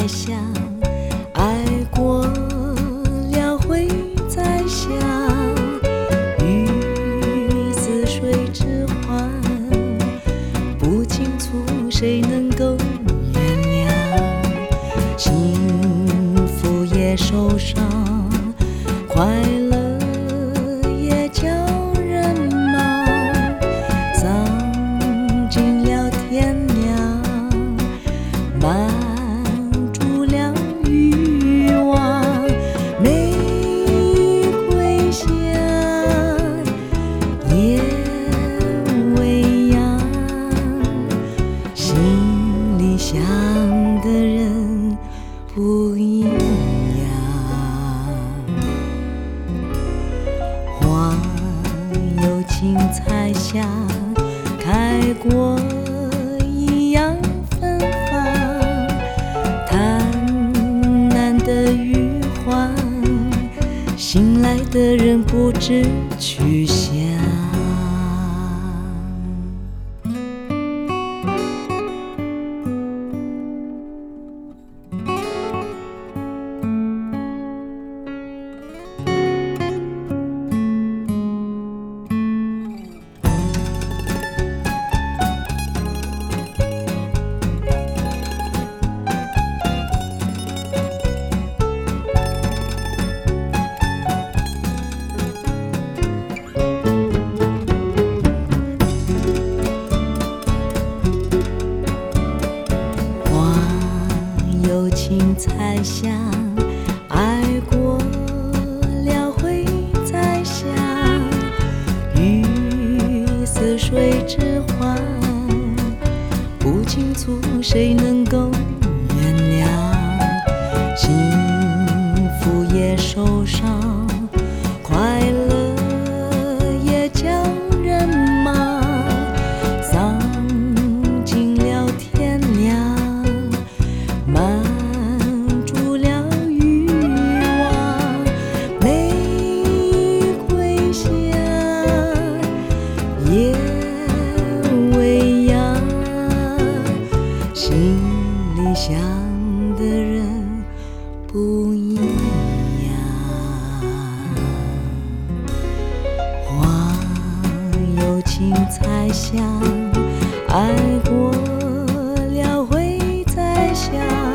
想，爱过了会再想，与似水之欢，不清楚谁能够原谅，幸福也受伤，快乐也叫人忙，丧尽了天亮，满足了欲望，玫瑰香也未央，心里想的人不一样。花有情才香，开过一样芬芳，贪婪的欲望，醒来的人不知去向。有情才想，爱过了会再想，与似水之欢，不清楚谁能够原谅，幸福也受伤，快乐也叫人忙，丧尽了天亮，满足了欲望，玫瑰香也未央，心里想的人不一样。花有情才香，爱过了会再想，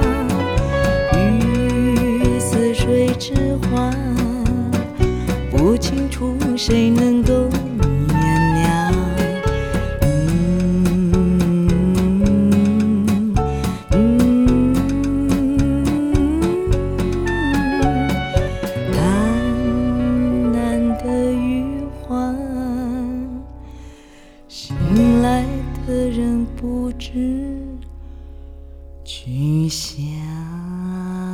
与似水之欢，不清楚谁能够原谅。贪婪的欲望，醒来的人不知去向。